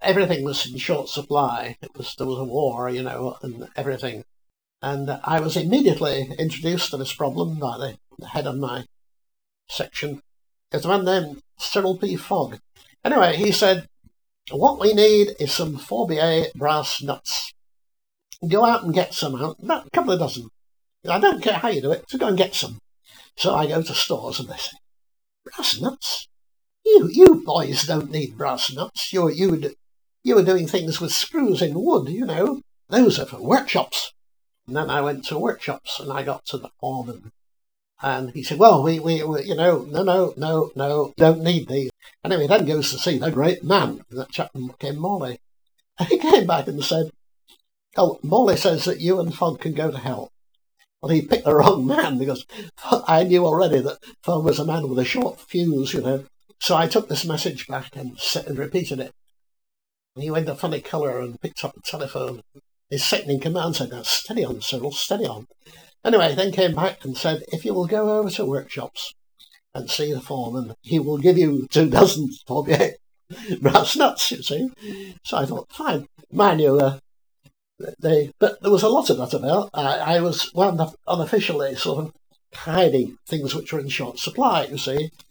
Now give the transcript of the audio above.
everything was in short supply. There was a war, and everything. And I was immediately introduced to this problem by the head of my section. It's a man named Cyril P. Fogg. Anyway, he said, what we need is some 4BA brass nuts. Go out and get some, a couple of dozen. I don't care how you do it, so go and get some. So I go to stores and they say, brass nuts? You boys don't need brass nuts. You were doing things with screws in wood, Those are for workshops. And then I went to workshops and I got to the foreman. And he said, well, we no, don't need these. Anyway, then goes to see the great man, that chap came Morley. And he came back and said, oh, Morley says that you and Fogg can go to hell. Well, he picked the wrong man because I knew already that Fogg was a man with a short fuse, So I took this message back and repeated it. And he went a funny colour and picked up the telephone. His second in command said, now, steady on, Cyril, steady on. Anyway, then came back and said, if you will go over to workshops and see the foreman, he will give you 2 dozen 4BA brass nuts, you see. So I thought, fine. Mind you, but there was a lot of that about. I was wound up unofficially sort of hiding things which were in short supply, you see.